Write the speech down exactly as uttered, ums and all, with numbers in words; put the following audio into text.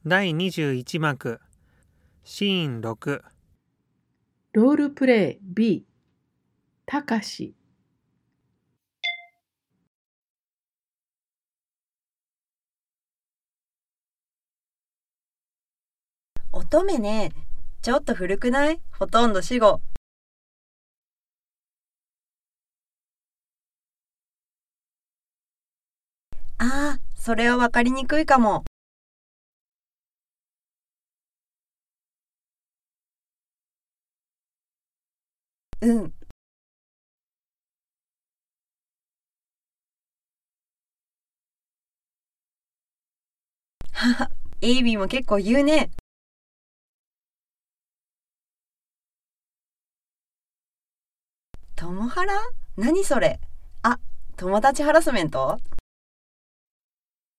だいにじゅういち幕シーンろく。 ロールプレイ ビー たかし。 乙女ね、ちょっと古くない？ほとんど死後。ああ、それはわかりにくいかも。うん。はは、エイビーも結構言うね。トモハラ？何それ？あ、友達ハラスメント？